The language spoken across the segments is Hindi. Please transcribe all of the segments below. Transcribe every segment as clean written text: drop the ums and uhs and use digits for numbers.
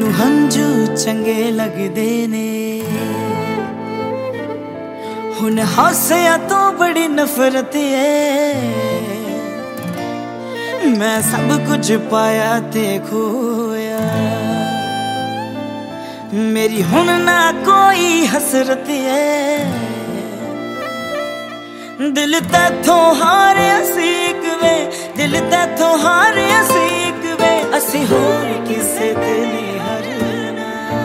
मैनू हंझू चंगे लगदे ने, हुण हासिया तो बड़ी नफरत है। मैं सब कुछ पाया ते खोया, मेरी हुण ना कोई हसरत है। दिल तैथों हारिया सीख वे, दिल तैथों हारिया सीख वे, असी होर किसे ते नहीं हरना।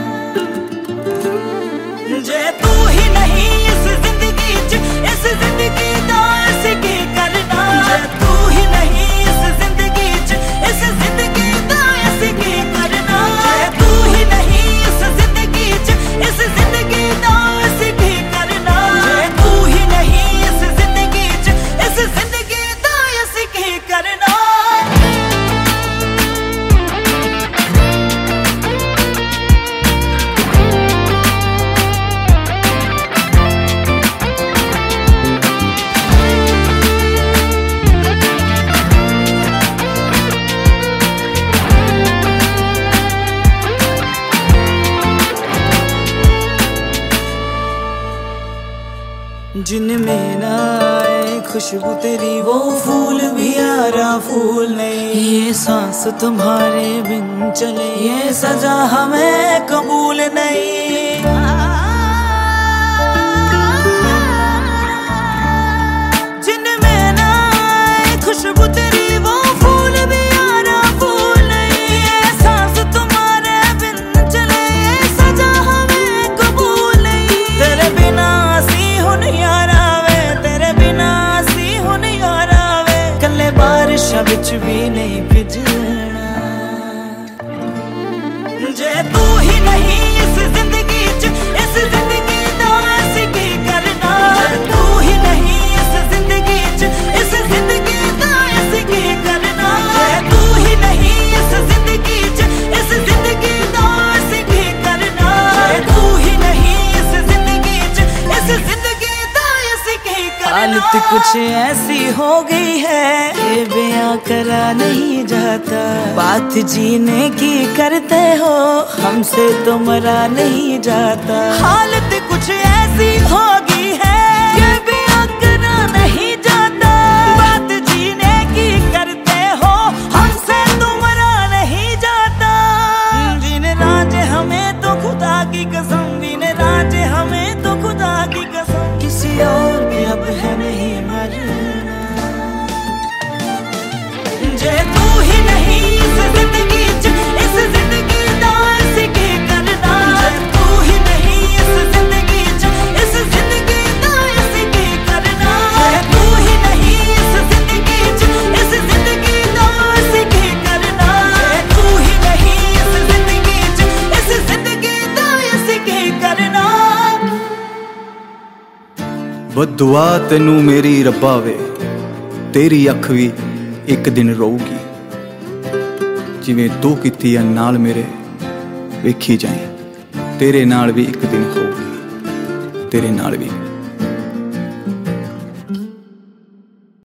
जे तू ही नहीं इस जिंदगी च, इस जिंदगी दा असी की करना। जे तू ही नहीं इस जिंदगी च, इस जिंदगी दा असी की करना। जे तू ही नहीं इस जिंदगी च, इस जिंदगी दा असी की करना। जे तू ही नहीं इस जिंदगी च, इस जिंदगी दा असी की करना। जिनमें ना आए खुशबू तेरी, वो फूल भी यारा फूल नहीं। ये सांस तुम्हारे बिन चले, ये सजा हमें कबूल नहीं। जिनमें ना आए खुशबू तेरी, वो फूल भी यारा फूल नहीं। ये सांस तुम्हारे बिन चले, ये सजा हमें कबूल नहीं। तेरे बिना यारा वे, तेरे बिना सी हुन यारा वे, कल्ले बारिशां विच भी नहीं भिजना। जे तू ही नहीं इस जिंदगी च, इस जिंदगी दा असी की करना। जे तू ही नहीं इस जिंदगी च, इस जिंदगी दा असी की करना। जे तू ही नहीं इस जिंदगी च, इस जिंदगी दा असी की करना। जे तू ही नहीं इस जिंदगी च, इस जिंदगी हालत कुछ ऐसी हो गई है कि बयां करा नहीं जाता। बात जीने की करते हो, हमसे तो मरा नहीं जाता। हालत कुछ ऐसी हो गई है कि बयां करा नहीं जाता। बात जीने की करते हो, हमसे तो मरा नहीं जाता। जिन राज हमें तो खुदा की कसम, जिन राज हमें तो खुदा की कसम, किसी और भी अब है नहीं मरना। जे तू ही नहीं इस जिंदगी च, इस जिंदगी दा असी की करना। जे तू ही नहीं इस जिंदगी च, इस जिंदगी दा असी की करना। जे तू ही नहीं इस जिंदगी च, इस जिंदगी दा असी की करना। जे तू ही नहीं इस जिंदगी च, इस जिंदगी दा असी की करना। बदुआ तेनू मेरी रब्बा वे, तेरी अख भी एक दिन रोऊगी। जिवें तू कीती नाल मेरे वेखी जाए, तेरे नाल भी एक दिन होगी, तेरे नाल भी।